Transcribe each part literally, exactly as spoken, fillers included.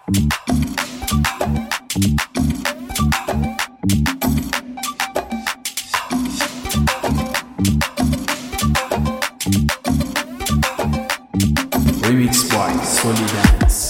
Remix by Solidance.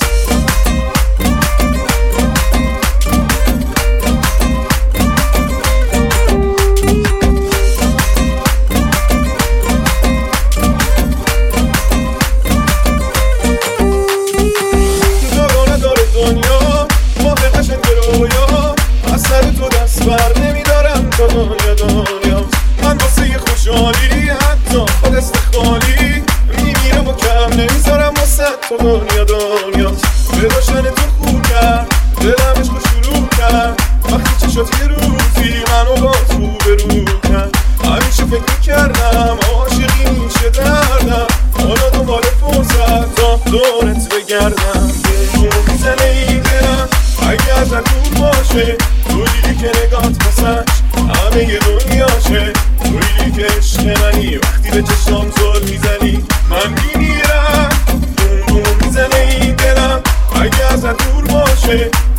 بر نمیدارم تا دنیا دنیا من واسه خوشحالی حتی با دست خالی میمیرم و کم نمیذارم واسه تو دنیا دنیا به داشتن تو خور کرد دلم عشق شروع کرد وقتی چشات یه روزی منو با تو برو کرد همیشه فکر کردم عاشقی میشه دردم حالا دنبال فرصت تا دورت بگردم یه میزنه این دلم اگه ازت دور باشه تویی که نگات بسش همه ی دنیاشه تویی که عشق منی وقتی به چشام زل میزنی من میمیرم دون دون میزنه این دلم اگه ازت دور باشه